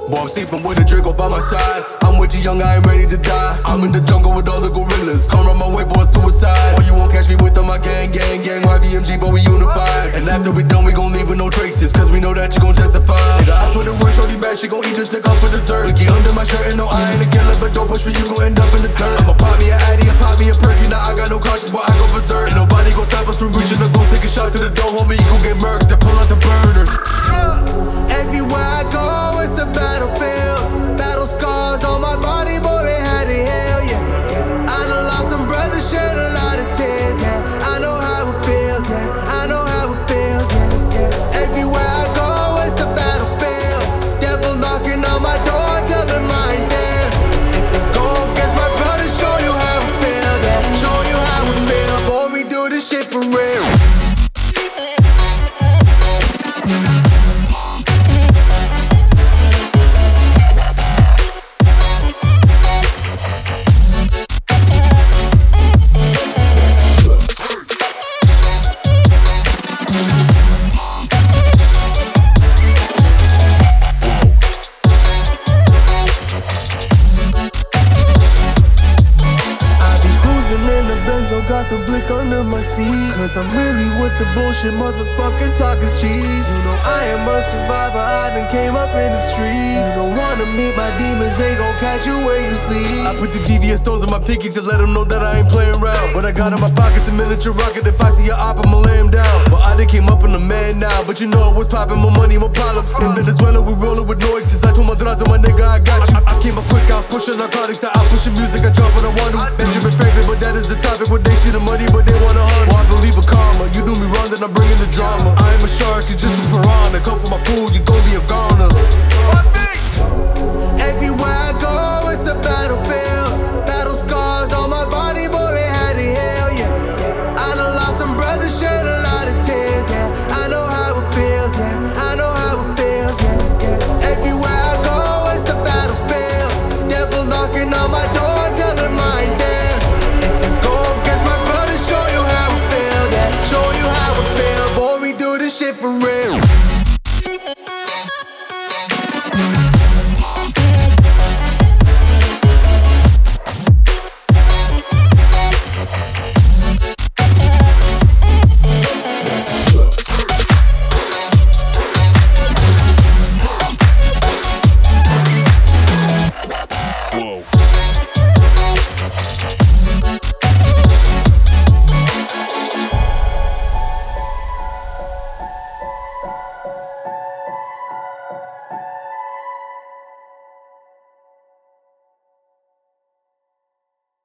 Boy, I'm sleeping with a Draco by my side. I'm with you young, I ain't ready to die. I'm in the jungle with all the gorillas. Come run my way, boy, suicide. Boy, you won't catch me with all my gang. YVMG, but we unified. And after we done, we gon' leave with no traces, cause we know that you gon' testify. Nigga, I put in work, shorty bad, she gon' eat this stick up for dessert. Look, under my shirt and no, I ain't a killer, but don't push me, you gon' end up in the dirt. I'ma pop me a Addy, and pop me a perky. Now I got no conscience, but I go berserk. Ain't nobody gon' stop us from reaching the goal. Take a shot to the door, homie, you gon' get murked. I pull out the burner. Everywhere I go, it's a battlefield. Battle scars on my body, boy, they had to heal, yeah. I done lost some brothers, shed a lot of tears, yeah. I know how it feels, yeah. I know how it feels, yeah. Everywhere I go, it's a battlefield. Devil knocking on my door, tell him I ain't there. If it go against my brother, show you how it feels, yeah. Show you how it feels. Boy, we do this shit for real. Got the blick under my seat, cause I'm really with the bullshit, motherfucking talk is cheap. You know I am a survivor, I done came up in the streets. You don't wanna meet my demons, they gon' catch you where you sleep. I put the devious stones in my pinky to let them know that I ain't playing around. What I got in my pocket's a miniature rocket, if I see a op, I'ma lay him down. But I done came up on the man now, but you know it was popping, more money, more problems. In Venezuela, we rollin' with noises, like Madrazo, my nigga, I got you. I came up quick, I was pushing narcotics, I pushing music, I drop when I want to. Benjamin Franklin, but that is the topic, what they see the money, but they wanna harm. Well, I believe in karma. You do me wrong, then I'm bringing the drama. I am a shark, it's just a piranha. Come for my food, you gon' be a goner. Everywhere I go, it's a battlefield. Battle scars on my body, boy, they had to heal, yeah. I done lost some brothers, shed a lot of tears, yeah. I know how it feels, yeah. I know how it feels, yeah. Everywhere I go, it's a battlefield. Devil knocking on my door.